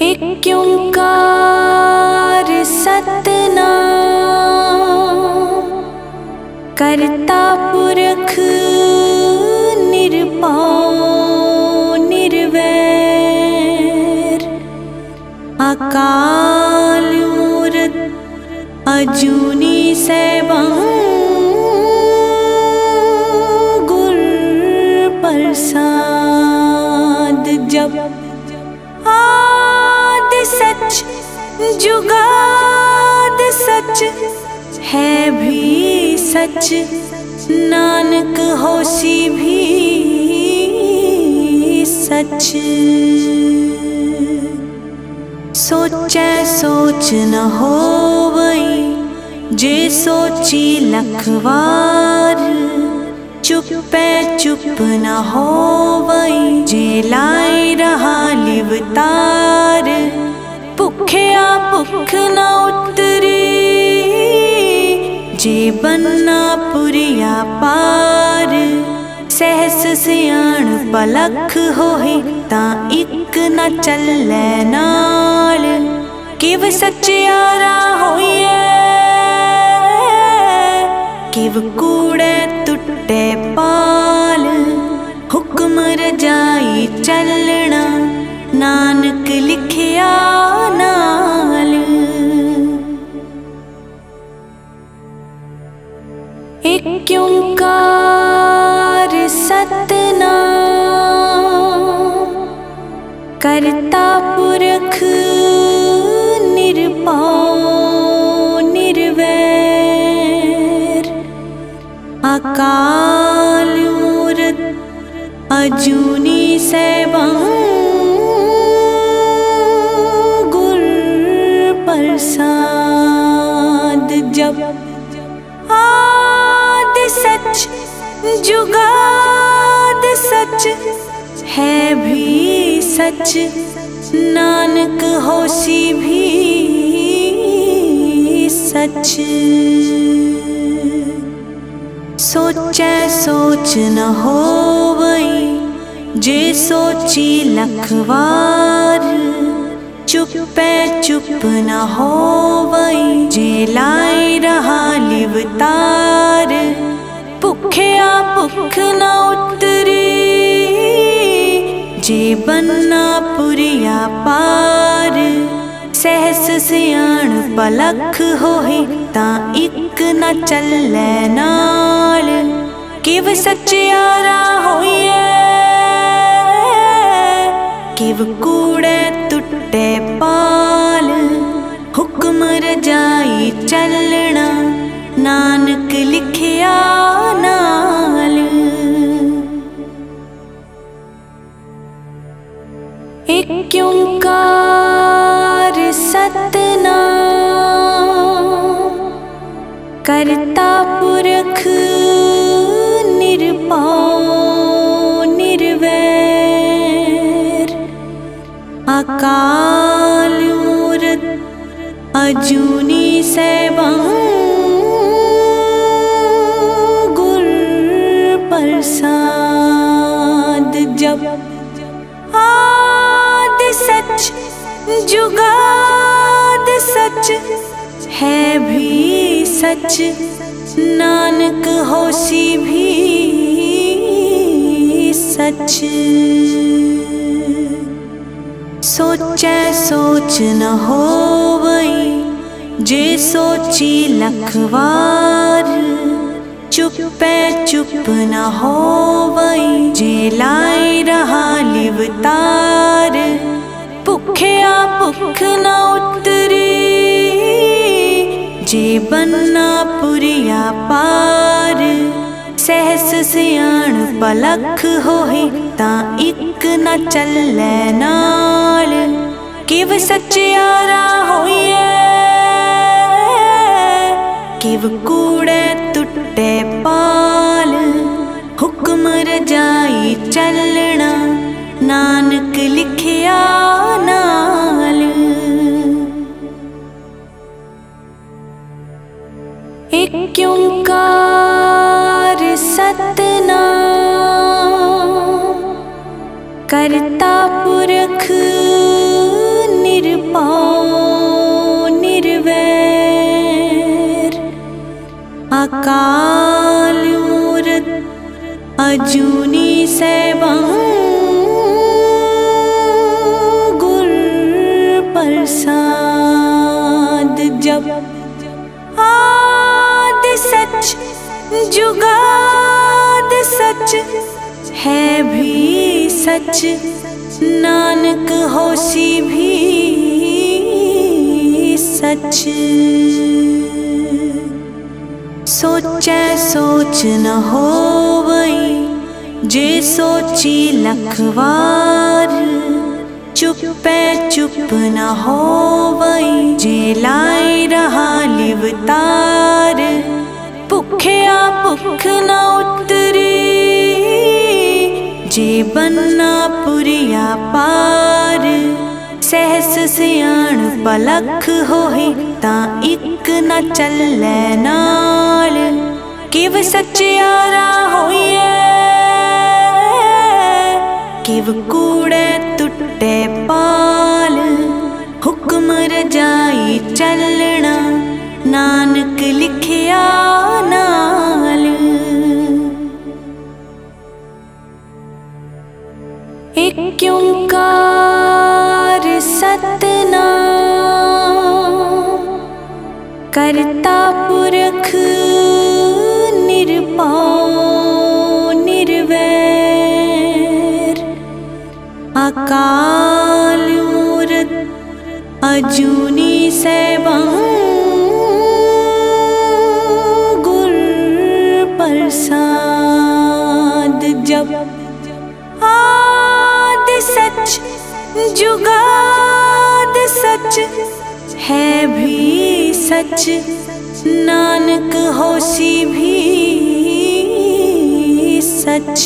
एक ओंकार सतनाम करता पुरख निरभौ निर्वैर अकाल मूरत अजूनी सैभं गुर प्रसाद। जब आदि सच जुगाद सच है भी सच, नानक होसी भी सच। सोचै सोच न होवई, जे सोची लखवार। चुपै चुप न होवई, जे लाई रहा लिवतार। भुखया भुख न उतरी, जे बन्ना पुरिया पार। सहस सियाण पलख होए, तां इक न चलै नाल। किव सचियारा होइए, किव कूड़े टुटे पाल। हुक्म रजाई चलना, नानक लिखिया नाल। एक ओंकार सतनाम करता पुरख निरभौ निर्वैर अकाल मूरत अजूनी सैभं गुर प्रसाद। जब आदि सच जुगाद सच है भी सच, नानक होसी भी सच। सोचै सोच न होवई, जे सोची लखवार। चुपै चुप न होवई, जे लाई रहा लिवतार। भुखया भुख न उतरी, जे बन्ना पुरिया पार। सहस सियाण पलख होए, तां इक न चलै नाल। किव सचियारा होइए, किव कूड़े टुटे पाल। हुक्म रजाई चलना, नानक लिखिया नाल। एक ओंकार सतनाम करता पुरख निरभौ निर्वैर अकाल मूरत अजूनी सैभं गुर प्रसाद। जब आदि सच जुगाद सच है भी सच, नानक होसी भी सच। सोचै सोच न होवई, जे सोची लखवार। चुपै चुप न होवई, जे लाई रहा लिवतार। भुखया भुख न उतरी, जे बन्ना पुरिया पार। सहस सियाण पलख होए, तां इक न चलै नाल। किव सचियारा होइए, किव कूड़े टुटे पाल। हुक्म रजाई चलना, नानक लिखिया नाल। एक ओंकार सतनाम करता पुरख अकाल मूरत अजूनी सैभं गुर प्रसाद जप। आद सच जुगाद सच है भी सच, नानक होसी भी सच। सोचै सोच न होवई, जे सोची लखवार। चुपै चुप न होवई, जे लाए रहा लिवतार। भुखया भुख न उतरी, जे बन्ना पुरिया पार। सहस सियाण पलख होए, तां इक न चलै नाल। किव सचियारा होइए, किव कूड़े टुटे पाल। हुक्म रजाई चलना, नानक लिखिया नाल। एक ओंकार सतनाम, करता पुरख निरभौ निर्वैर। अकाल मूरत अजूनी सैभं गुर प्रसाद जप। आद सच जुगाद सच है भी सच, नानक होसी भी सच।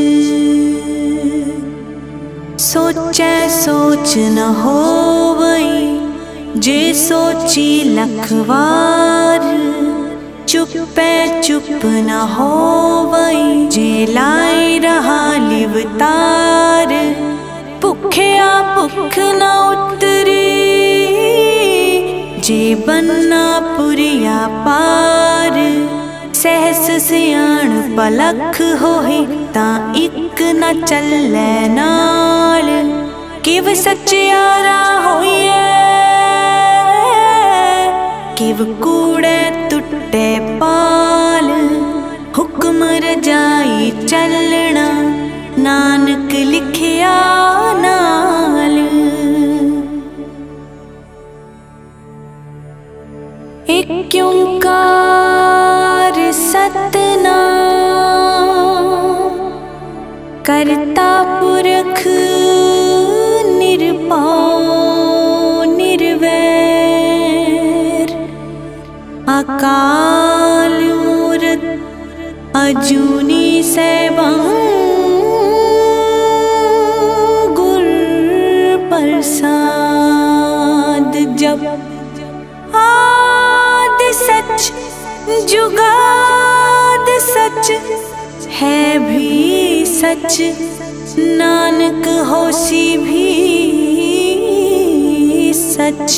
सोचै सोच न होवई, जे सोची लखवार। चुपै चुप न होवई, जे लाए रहा लिवतार। भुखया भुख न उतरी, जे बन्ना पुरिया पार। सहस सियाण पलख होए, तां इक न चलै नाल। किव सचियारा होइए, किव कूड़े टुटे पाल। हुक्म रजाई चलना, नानक लिखिया नाल। एक ओंकार सतनाम, करता पुरख निरभौ निर्वैर। अकाल मूरत अजूनी सैभं गुर प्रसाद जप। आद सच जुगाद सच है भी सच, नानक होसी भी सच।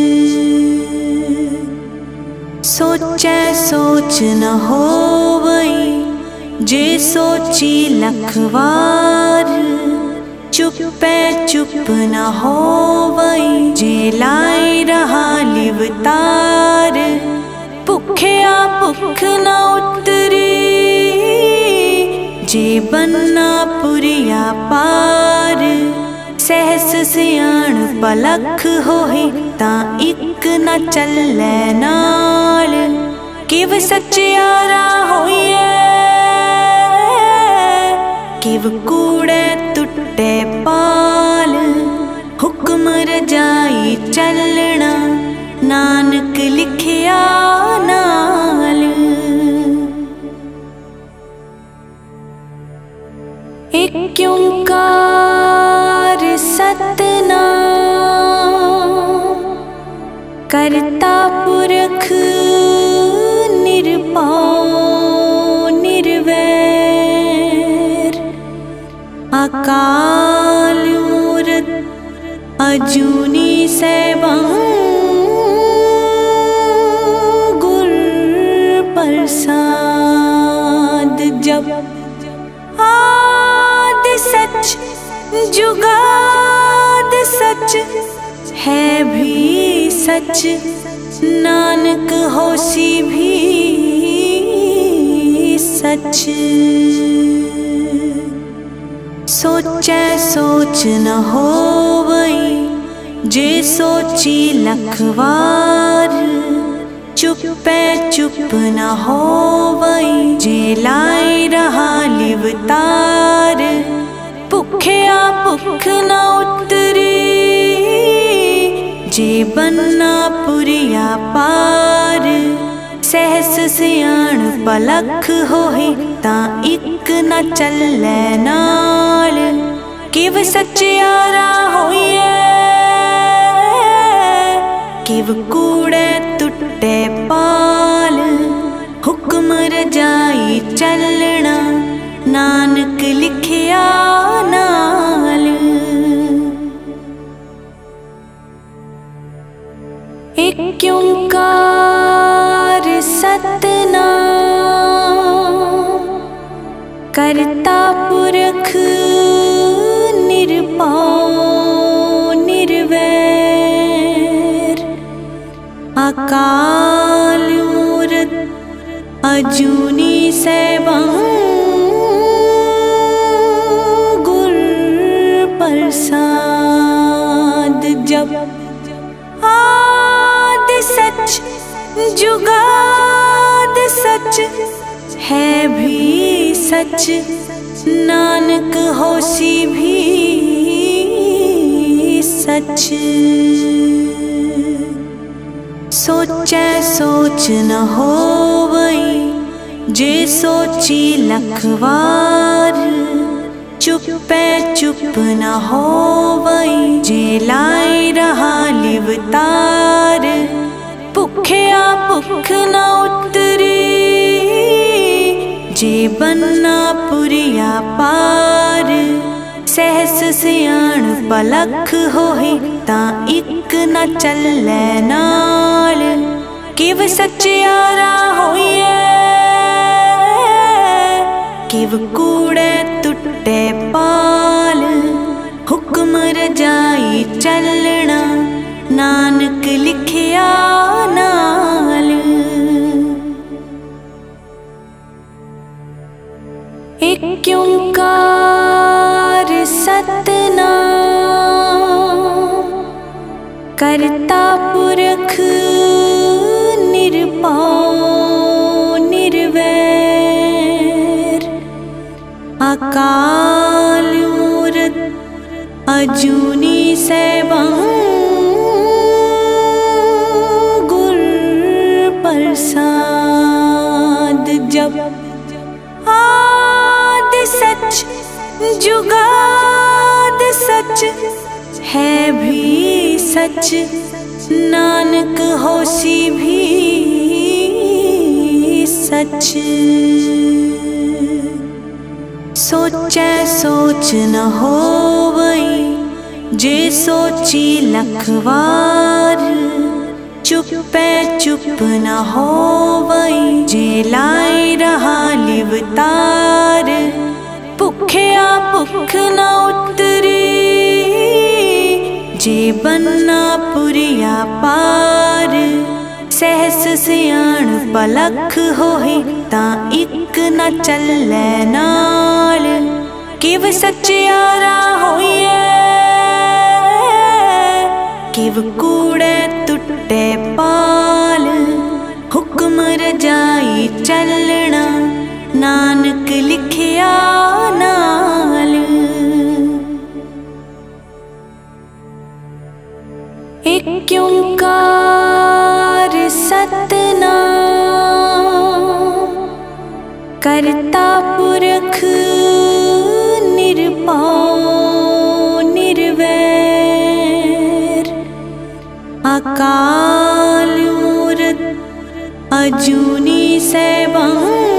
सोचै सोच न होवई, जे सोची लखवार। चुपै चुप न होवई, जे लाए रहा लिवतार। भुखया भुख न उतरी, जे बन्ना पुरिया पार। सहस सियाण पलख होए, तां इक न चलै नाल। किव सचियारा होइए, किव कूड़े टुटे पाल। हुक्म रजाई चलना, नानक लिखिया नाल। एक ओंकार सतनाम, करता पुरख निरभौ निर्वैर। अकाल मूरत अजूनी सैभं गुर प्रसाद जप। आदि सच जुगाद सच है भी सच, नानक होसी भी सच। सोचै सोच न होवई, जे सोची लखवार। चुपै चुप न होवई, जे लाई रहा लिवतार। भुखया भुख न उतरी, जे बन्ना पुरिया पार। सहस सियाण पलख होए, तां इक न चलै नाल। किव सचियारा होइए, किव कूड़े टुटे पाल। हुक्म रजाई चलना, नानक लिखिया नाल। एक ओंकार सतनाम, करता पुरख निरभौ निर्वैर। अकाल मूरत अजूनी सैभं, गुर प्रसाद जप। आदि सच जुगाद सच है भी सच, नानक होसी भी सच। सोचै सोच न होवई, जे सोची लखवार। चुपै चुप न होवई, जे लाई रहा लिवतार। भुखया भुख न उतरी, जे बन्ना पुरिया पार। सहस सियाण पलख होए, तां इक न चलै नाल। किव सचियारा होइए, किव कूड़े टुटे पाल। हुक्म रजाई चलना, नानक लिखिया नाल। एक ओंकार सतनाम, करता पुरख निरभौ निर्वैर। अकाल मूरत अजूनी सैभं, गुर प्रसाद जप। आदि सच जुगाद सच है भी सच, नानक होसी भी सच। सोचै सोच न होवई, जे सोची लखवार। चुपै चुप न होवई, जे लाई रहा लिवतार। भुखया भुख न उतरी, जे बन्ना पुरिया पार। सहस सियाण पलख होए, तां इक न चलै नाल। किव सचियारा होइए, किव कूड़े टुटे पाल। हुक्म रजाई चलना, नानक लिखिया नाल। एक ओंकार सतनाम, करता पुरख निरभौ निर्वैर। अकाल मूरत अजूनी सैभं,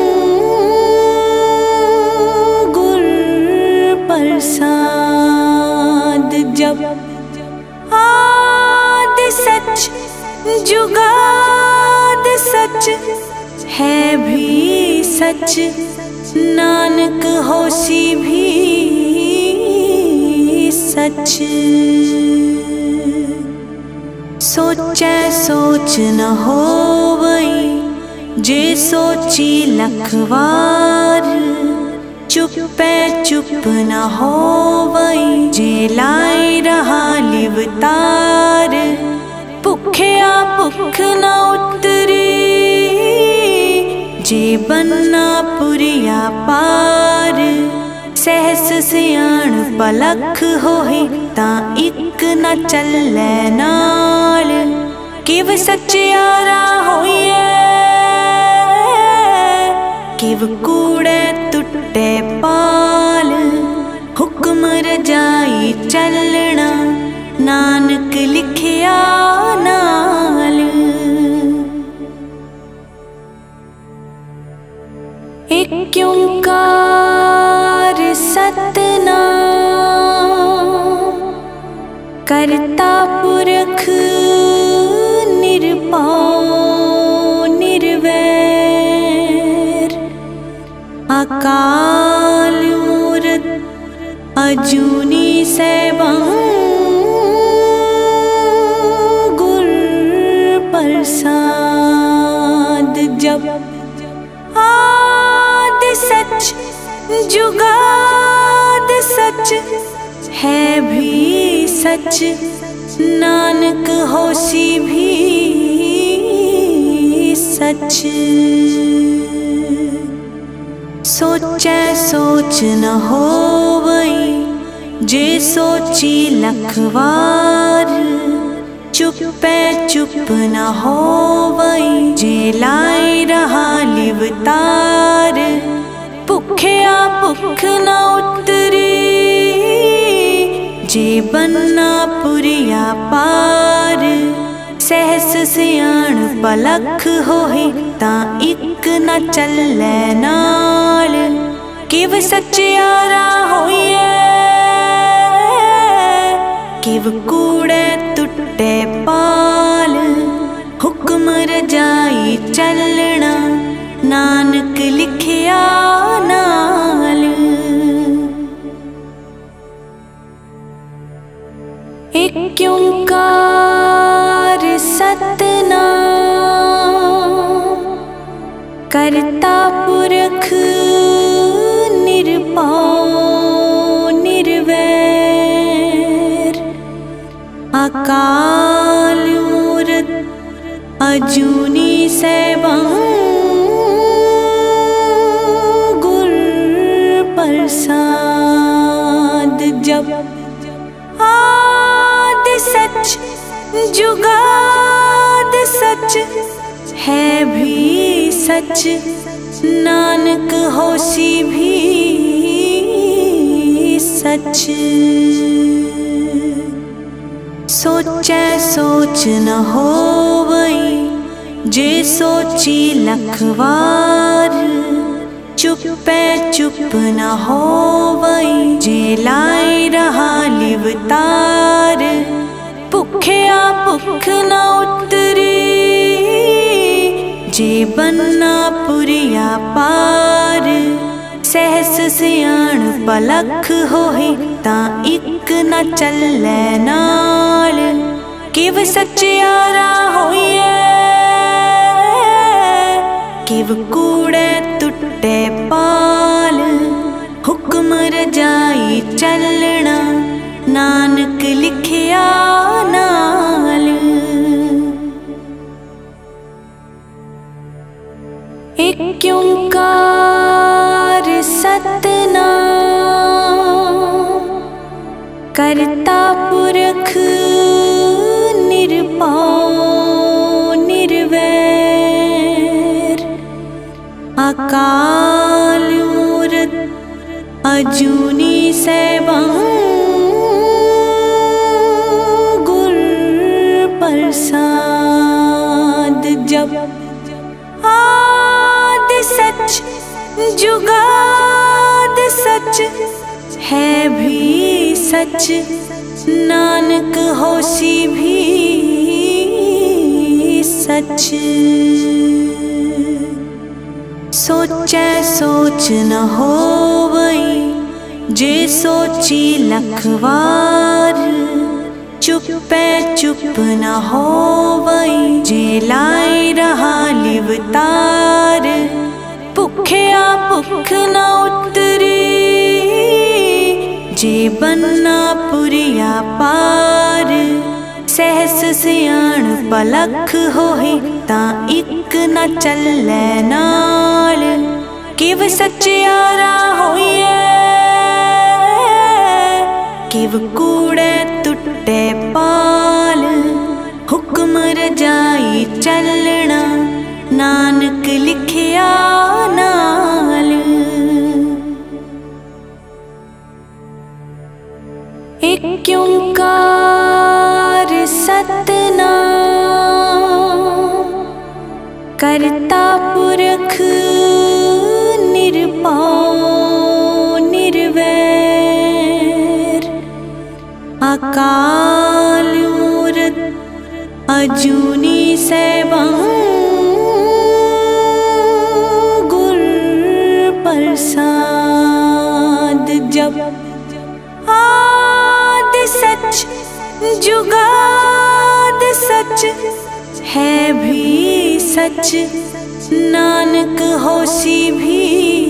गुर प्रसाद जप। आदि सच जुगाद सच है भी सच, नानक होसी भी सच। सोचै सोच न होवई, जे सोची लख वार। चुपै चुप न होवई, जे लाई रहा लिवतार। भुखिया भुख न उतरी, जे बन्ना पुरिया पार। सहस सियाण पलख होए, तां इक न चलै नाल। किव सचियारा होइए, किव कूड़े टुटे पाल। हुक्म रजाई चलना, नानक लिखिया नाल। एक ओंकार सतनाम, करता पुरख निरभौ निर्वैर। अकाल मूरत अजूनी सैभं, गुर प्रसाद जप। आद सच जुगाद सच, है भी सच, नानक होसी भी सच। सोचै सोच न होवई, जे सोची लख वार। चुपै चुप न होवई, जे लाई रहा लिवतार। भुखिया भुख न उतरी, जे बन्ना पुरिया पार। सहस सियाण पलख होए, तां इक न चलै नाल। किव सचियारा होइए, किव कूड़े टुटे पाल। हुक्म रजाई चलना, नानक लिखिया नाल। एक ओंकार सतनाम, करता पुरख निरभौ निर्वैर। अकाल मूरत अजूनी सैभं, गुर प्रसाद जप। आद सच जुगाद सच, है भी सच, नानक होसी भी सच। सोचै सोच न होवई, जे सोची लख वार। चुपै चुप न होवई, जे लाई रहा लिवतार। भुखिया भुख न उतरी, जे बन्ना पुरिया पार। सहस सियाण पलख होए, तां इक न चलै नाल। किव सचियारा होइए, किव कूड़े टुटे पाल। हुक्म रजाई चलना, नानक लिखिया नाल। एक ओंकार सतनाम, करता पुरख निरभौ निर्वैर। अकाल मूरत अजूनी सैभं, गुर प्रसाद जप। आद सच जुगाद सच, है भी सच, नानक होसी भी सच। सोचै सोच न होवई, जे सोची लखवार। चुपै चुप न होवई, जे लाई रहा लिवतार। भुखया भुख न उतरी, जे बन्ना पुरिया पार। सहस सियाण पलख होही, तां इक न चलै नाल। किव सचियारा होइए, किव कूड़े टुटे पाल। हुक्म रजाई चलना, नानक लिखिया नाल। एक ओंकार सतनाम, करता पुरख निरभौ निर्वैर। अकाल मूरत अजूनी सैभं, गुर प्रसाद जप। आद सच जुगाद सच, है भी सच। नानक होसी भी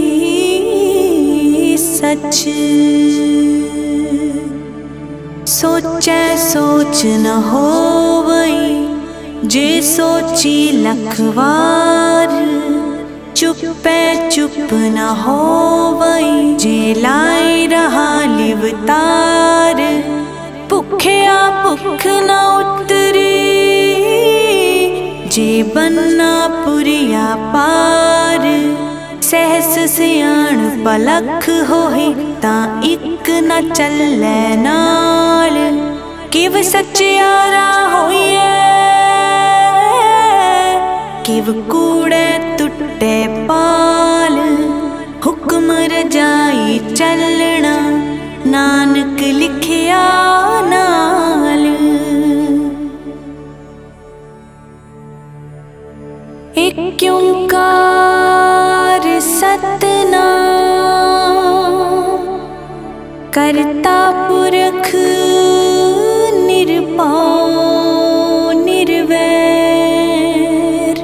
सच। सोचै सोच न होवई, जे सोची लखवार। चुपै चुप न होवई, जे लाई रहा लिवतार। भुखया भुख न उतरी, जे बन्ना पुरिया पार। सहस सियाण पलख होही, तां इक न चलै नाल। किव सचियारा होइए, किव कूड़े टुटे पाल। हुक्म रजाई चलना, नानक लिखिया नाल। एक ओंकार सतनाम, करता पुरख निरभौ निर्वैर।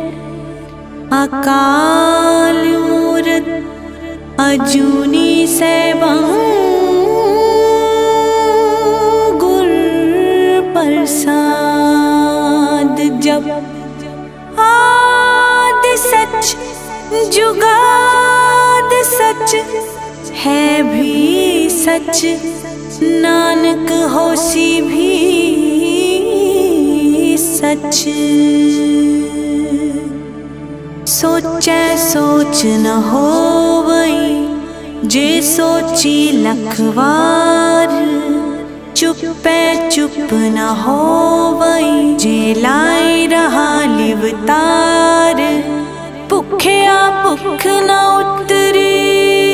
अकाल मूरत अजूनी सैभं, गुर प्रसाद जप। आद सच जुगाद सच, है भी सच। नानक होसी भी सच। सोचै सोच न होवई, जे सोची लखवार। चुपै चुप न होवई, जे लाई रहा लिवतार। भुखया भुख न उतरी,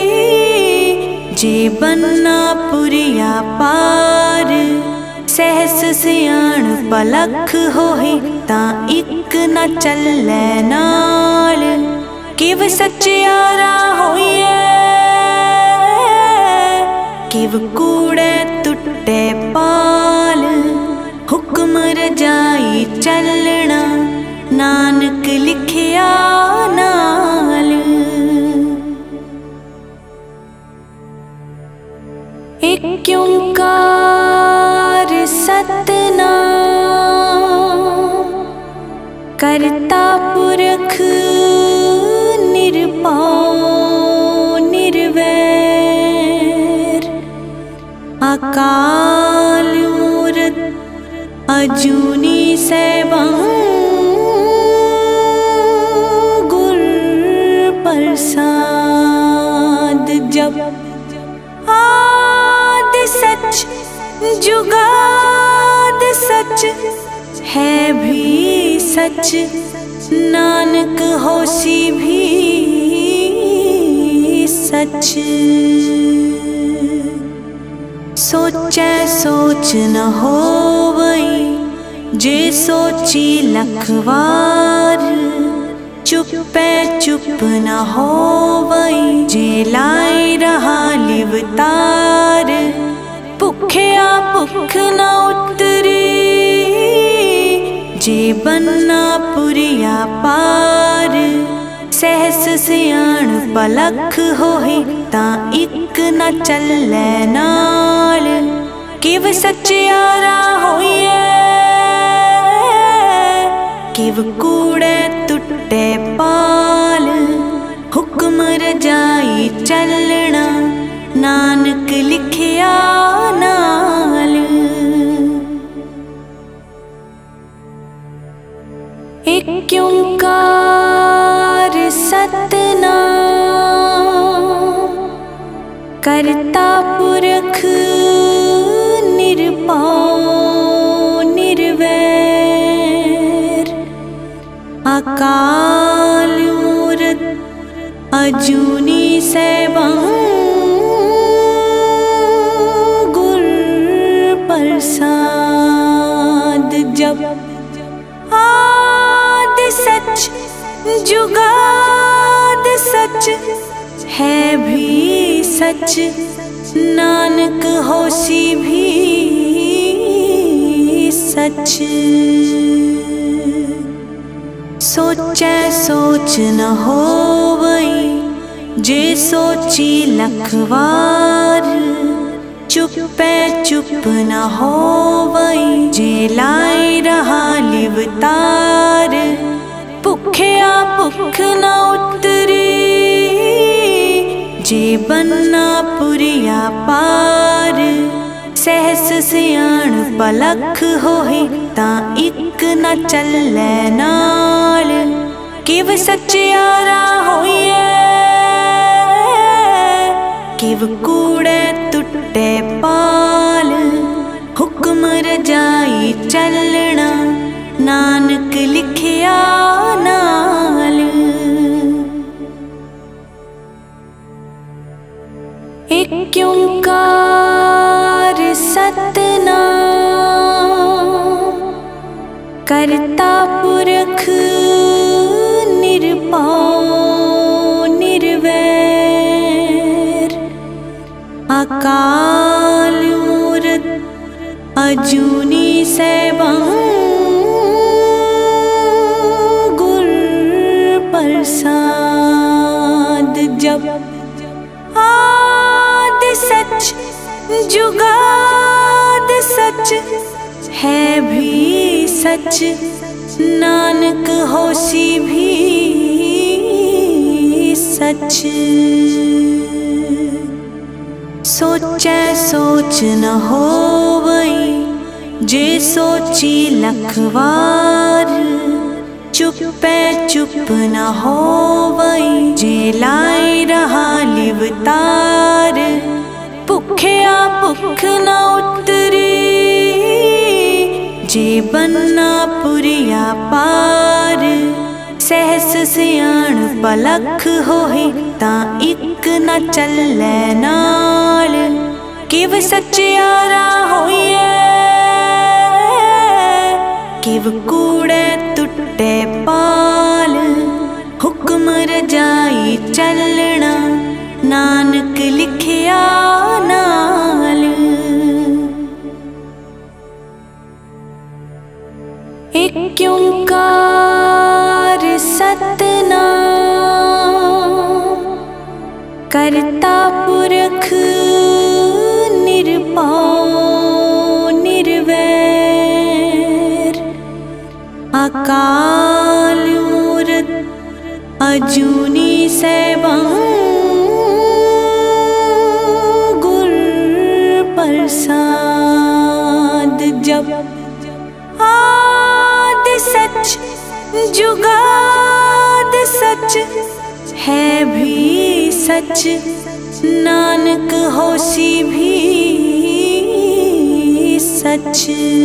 जे बन्ना पुरिया पार। सहस सियाण पलख होही, तां इक न चलै नाल। किव सचियारा होइए, किव कूड़े टुटे पाल। हुक्म रजाई चलना, नानक लिखिया नाल। एक ओंकार सतनाम, करता पुरख निरभौ निर्वैर। अकाल मूरत अजूनी सैभं, गुर प्रसाद जप। आद सच जुगाद सच, है भी सच। नानक होसी भी सच। सोचै सोच न होवई, जे सोची लखवार। चुपै चुप न होवई। जे लाई रहा लिवतार, भुखिया भुख न उतरी। जे बन्ना पुरिया पार, सहस सियाण पलख होई तां इक न चलै नाल। किव सचियारा होइए, किव कूड़े टुटे पाल। हुक्म रजाई चलना, नानक लिखिया नाल। एक ओंकार सतनाम, करता पुरख निरभौ निर्वैर। अकाल मूरत अजूनी सैभं, गुर प्रसाद जप। आदि सच जुगाद सच, है भी सच। नानक होसी भी सच। सोचै सोच न होवई, जे सोची लखवार। चुपै चुप न होवई, जे लाई रहा लिवतार। भुखिया भुख न उतरी, जे बन्ना पुरिया पार। सहस सियाण पलख होई तां इक न चलै नाल। किव सचियारा होइए, किव कूड़े टुटे पाल। हुक्म रजाई चलना, नानक लिखिया नाल। एक ओंकार सतनाम, करता पुरख निरभौ निर्वैर। अकाल मूरत अजूनी सैभं, गुर प्रसाद जप। आदि सच जुगाद सच, है भी सच। नानक होसी भी सच। सोचै सोच न होवई, जे सोची लखवार। चुपै चुप न होवई, जे लाई रहा लिवतार। भुखिया भुख न उतरी, जे बन्ना पुरिया पार। सहस सियाण पलख होई तां इक न चलै नाल। किव सचियारा होइए, किव कूड़े टुटे पाल। हुक्म रजाई चलना, नानक लिखिया नाल। एक ओंकार सतनाम, करता पुरख निरभौ निर्वैर। अकाल मूरत अजूनी सैभं, गुर प्रसाद जप। आदि सच जुगाद सच, है भी सच। नानक होसी भी सच।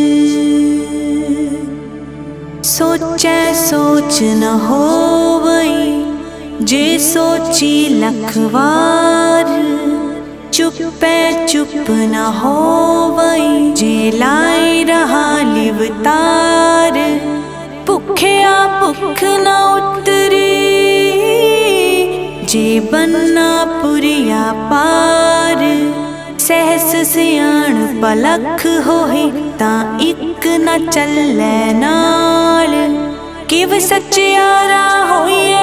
सोचै सोच न होवई, जे सोची लखवार। चुपै चुप न होवई, जे लाई रहा लिवतार। भुखिया भुख न उतरी, जे बन्ना पुरिया पार सहस सियाण पलख होए तां इक न चलै नाल किव सचियारा होइए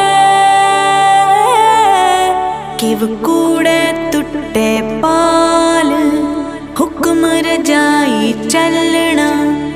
किव कूड़े टुटे पाल हुक्म रजाई चलना